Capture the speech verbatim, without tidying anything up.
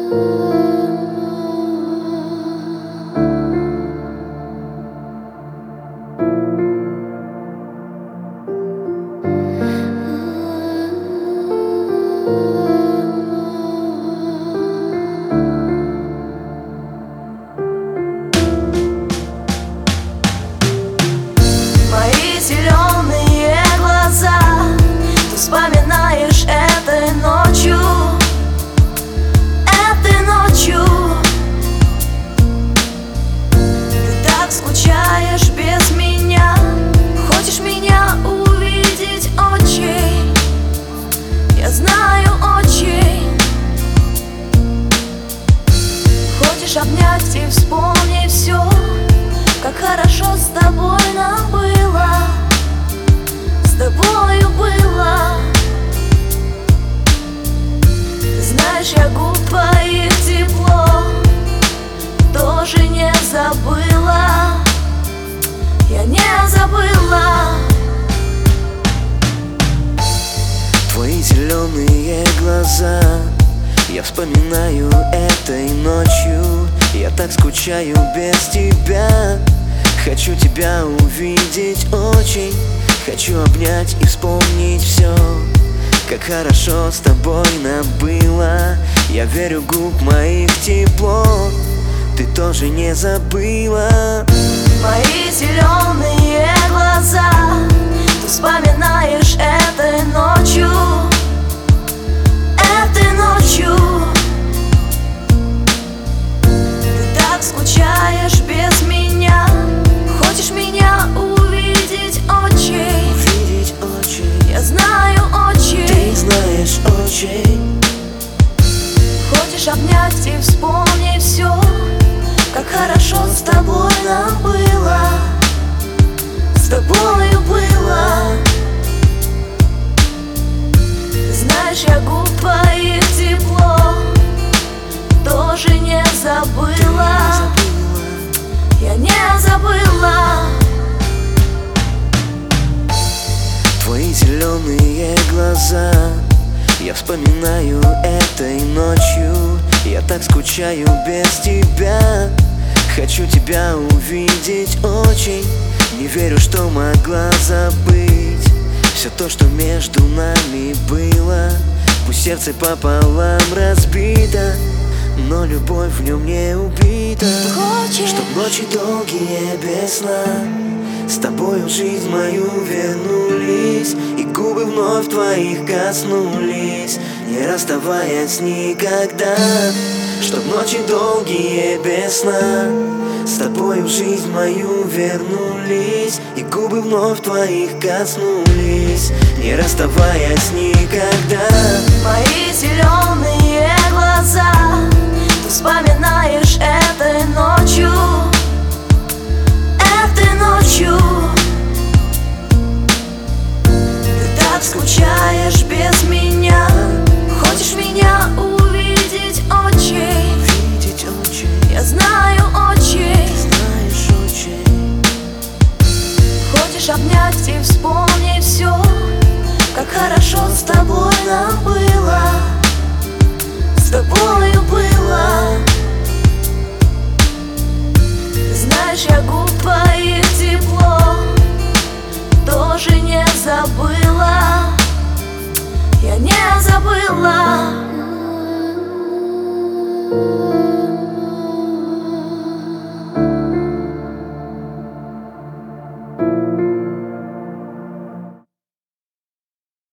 Мои зеленые глаза, ты вспоминаешь этой ночью, этой ночью. Ты так скучаешь без меня, хочешь меня увидеть очень, я знаю очень. Хочешь обнять и вспомнить все, как хорошо с тобой нам было, с тобою было. Знаешь, я губ твоих тепло тоже не забыла, я не забыла. Твои зеленые глаза, я вспоминаю этой ночью. Я так скучаю без тебя, хочу тебя увидеть очень, хочу обнять и вспомнить все, как хорошо с тобой нам было. Я верю, губ моих тепло ты тоже не забыла. Мои зеленые глаза, ты вспоминаешь этой ночью, этой ночью. Ты так скучаешь без меня, хочешь меня увидеть очень, Увидеть очень, я знаю очень. ты знаешь очень. Хочешь обнять и вспомнить все, как хорошо с тобой нам было, с тобою было. Знаешь, я губ твоих тепло тоже не забыла, я не забыла. Твои зеленые глаза, я вспоминаю этой ночью. Я так скучаю без тебя, хочу тебя увидеть очень. Не верю, что могла забыть все то, что между нами было. Пусть сердце пополам разбито, но любовь в нем не убита. Хочешь, чтоб ночи долгие без сна с тобою в жизнь мою вернулись, и губы вновь твоих коснулись, не расставаясь никогда. Чтоб ночи долгие без сна с тобою в жизнь мою вернулись, и губы вновь твоих коснулись, не расставаясь никогда. мои зеленые глаза, ты вспоминаешь этой ночью, этой ночью. Ты так скучаешь без меня, хочешь меня увидеть очень, Видеть очень, я знаю очень. знаешь очень. Хочешь обнять и вспомнить все, как хорошо с тобой нам было, с тобою было. Знаешь, я губ твоих тепло тоже не забыла, я не забыла.